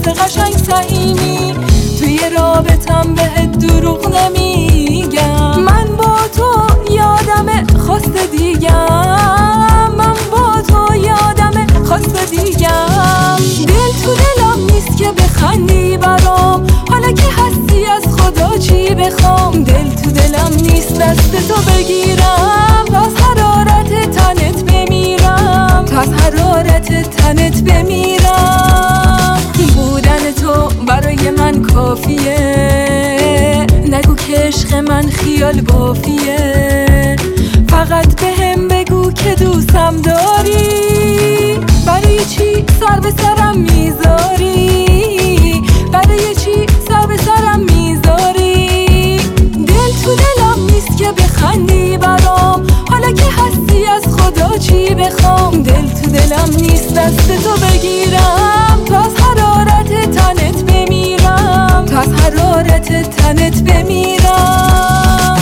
دوست قشنگ سهیمی، توی رابطم بهت دروغ نمیگم. من با تو یادم خواست دیگم، من با تو یادم خواست دیگم. دل تو دلم نیست که بخندی برام، حالا که هستی از خدا چی بخوام. دل تو دلم نیست دست تو بگیرم، تا از حرارت تنت بمیرم، تا از حرارت تنت بمیرم. بودن تو برای من کافیه، نگو که عشق من خیال بافیه. فقط بهم بگو که دوستم داری، برای چی سر به سرم میذاری، برای چی سر به سرم میذاری. دل تو دلم نیست که بخندی برام، حالا که هستی از خدا چی بخوام. دل تو دلم نیست دست تو بگیرم، تا از حرارت تنت بمیرم، تا از حرارت تنت بمیرم.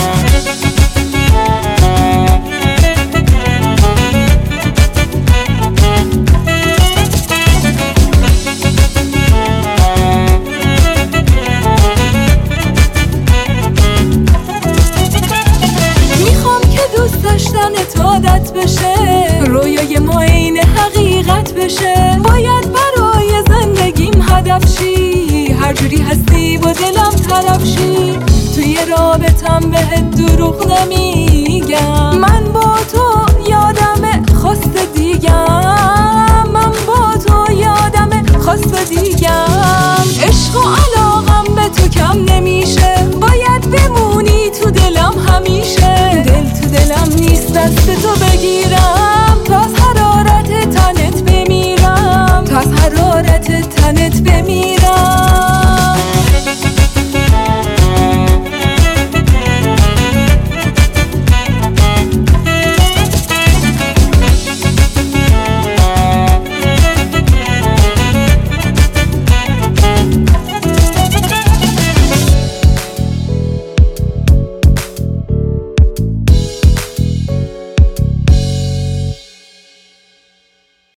عادت بشه، رویای ما عین حقیقت بشه. باید برای زندگیم هدف شی، هر جوری هستی با دلم طرف شی. توی رابطم بهت دروغ نمیگم، من با تو یادم خواست دیگم، من با تو یادم خواست